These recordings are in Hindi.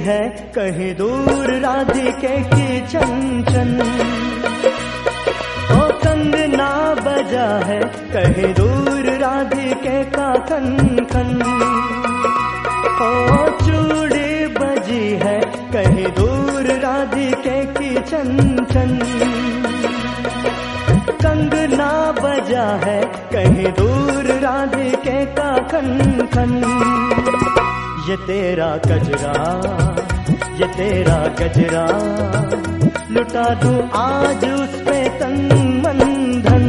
है कहीं दूर राधिके की छन-छन। ओ कंगना बजा है कहीं दूर राधिके का खन-खन। ओ चूड़ी बजी है कहीं दूर राधिके की छन-छन। कंगना बजा है कहीं दूर राधिके का खन-खन। ये तेरा गजरा, ये तेरा गजरा, लुटा दूं आज उस पे तन मन धन।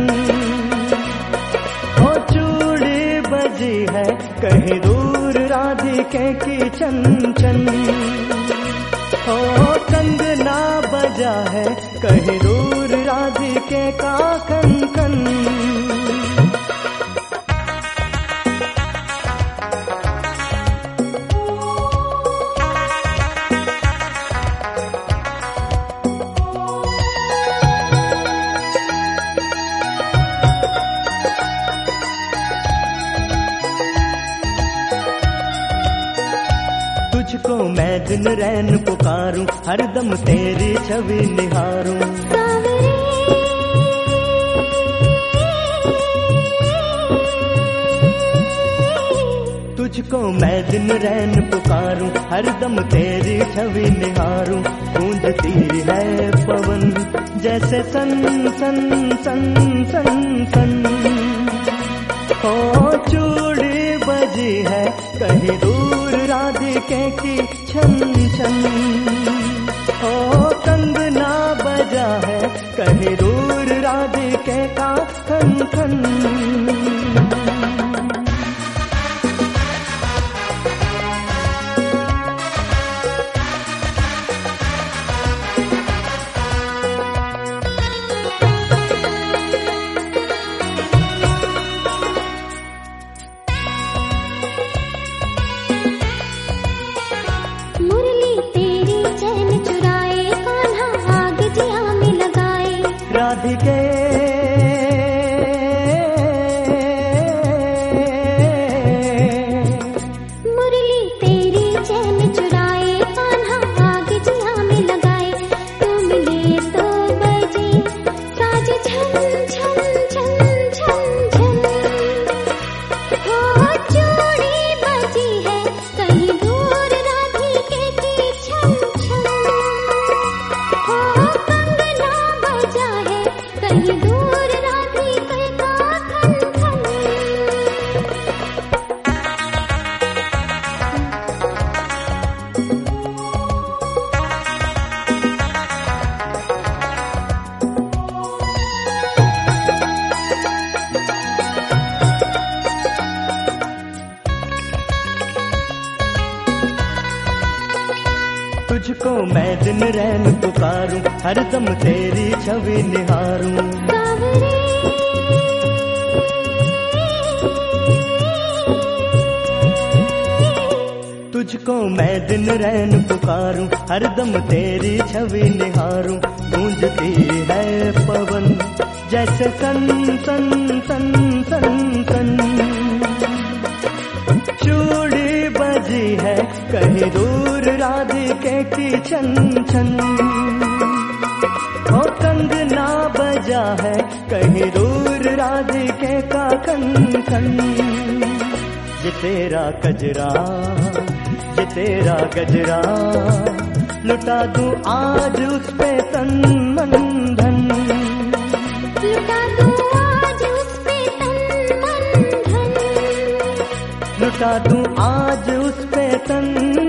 ओ चूड़ी बजी है कहीं दूर राधिके की छन-छन। ओ कंगना बजा है कहीं दूर राधिके का खन-खन। तुझको मैं दिन रैन पुकारूं, हरदम तेरी छवि निहारूं। तुझको मैं दिन रैन पुकारूं, हरदम तेरी छवि निहारूं। गूंजती है पवन जैसे सन सन सन सन सन। ओ चूड़ी बजी है कहीं दूर राधिके की छन-छन। ओ कंगना बजा है कहीं दूर राधिके का खन-खन। राधिके मुरली तेरी चैन चुराए, कान्हा आग जिया में लगाए। तू मिले तो बजे साज छन छन छन छन छन। हो चूड़ी बजी है कहीं दूर राधिके की छन छन। हो कंगना बजा है कहीं दूर राधिके का खन-खन। तुझको मैं दिन रैन पुकारूं, हरदम तेरी छवि निहारूं। तुझको मैं दिन रैन पुकारूं, हरदम तेरी छवि निहारूं। गूंजती है पवन जैसे सन सन सन सन सन। चूड़ी बजी है कहीं दूर राधिके की छन-छन। ओ कंगना बजा है कहीं दूर राधिके का खन-खन। ये तेरा गजरा, ये तेरा गजरा, लुटा दूं आज उस पे तन मन धन। लुटा दूं आज उस पे तन मन धन। लुटा दूं आज उस पे तन